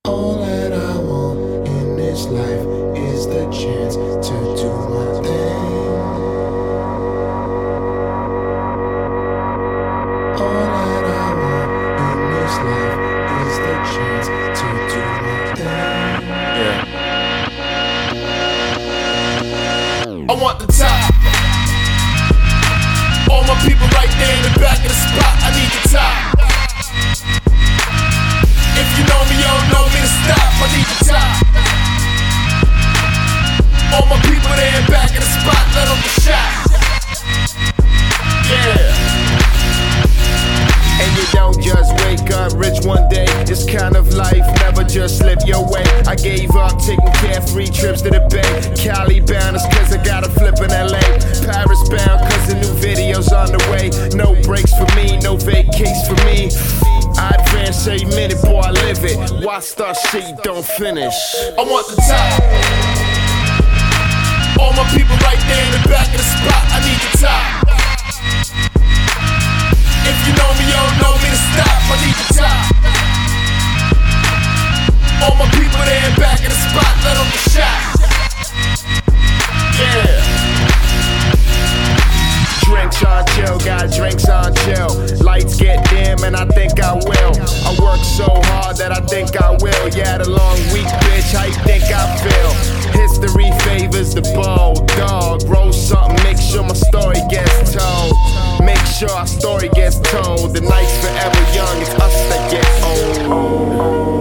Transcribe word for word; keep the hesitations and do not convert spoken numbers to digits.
All that I want in this life is the chance to do my thing. All that I want in this life is the chance to do my thing. Yeah. I want the top. All my people right there in the back of the spot. I need the top. If you know me, you don't know me to stop. I need the top. All my people there in back of the spot. Let them get shot. Yeah. And you don't just wake up rich one day. This kind of life never just slip your way. I gave up taking carefree trips to the Bay. Cali bound is cause I got a flip in L A. Paris bound cause the new video's on the way. No breaks for me, no vacays for me. I advance every minute, boy, I live it. Why start shit you don't finish? I want the top. All my people right there in the back of the spot. I need the top. If you know me, you don't know me to stop. I need the top. All my people there in back of the spot. Let them get shot. Yeah. Drinks on chill, got drinks on chill. Lights get dim and I think I will. I work so hard that I think I will. Yeah, the long week, bitch, how you think I feel? History favors the bold dog. Roll something, make sure my story gets told. Make sure our story gets told. The night's forever young, it's us that get old.